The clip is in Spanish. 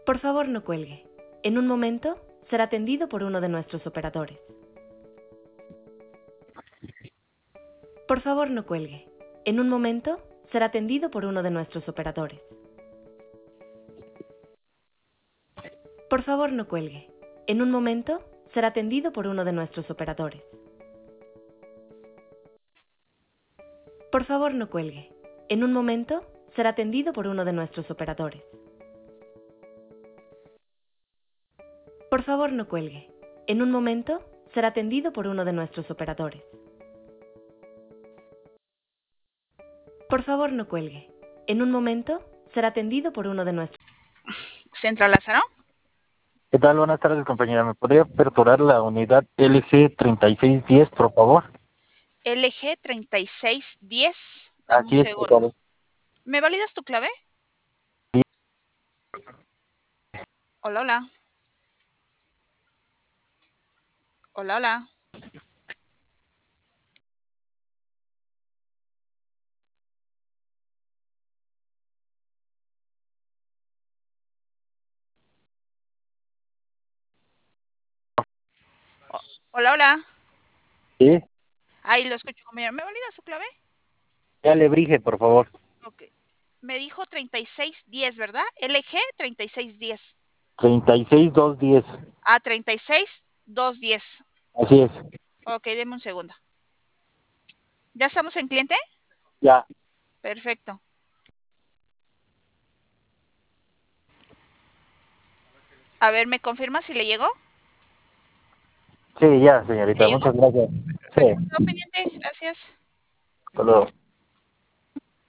Por favor, no cuelgue. En un momento será atendido por uno de nuestros operadores. Por favor, no cuelgue. En un momento será atendido por uno de nuestros operadores. Por favor, no cuelgue. En un momento será atendido por uno de nuestros operadores. Por favor, no cuelgue. En un momento será atendido por uno de nuestros operadores. Por favor, no cuelgue. En un momento será atendido por uno de nuestros operadores. Por favor, no cuelgue. En un momento será atendido por uno de nuestros... Central Lázaro. ¿Qué tal? Buenas tardes, compañera. ¿Me podría aperturar la unidad LG 3610, por favor? LG 3610. Dame un Así es, por segundo. favor. ¿Me validas tu clave? Sí. Hola, hola. Hola, hola. Hola, hola. Sí, Ahí lo escucho, compañero. ¿Me valida su clave? ya le brige, por favor. Ok. Me dijo 3610, ¿verdad? LG 3610. 36210. Ah, 36210. Así es. Ok, deme un segundo. ¿Ya estamos en cliente? Ya. Perfecto. A ver, ¿me confirma si le llegó? Sí, ya, ¿Le señorita. llegó? Muchas gracias. Sí, Perfecto. Quedo pendiente. Gracias. hasta luego.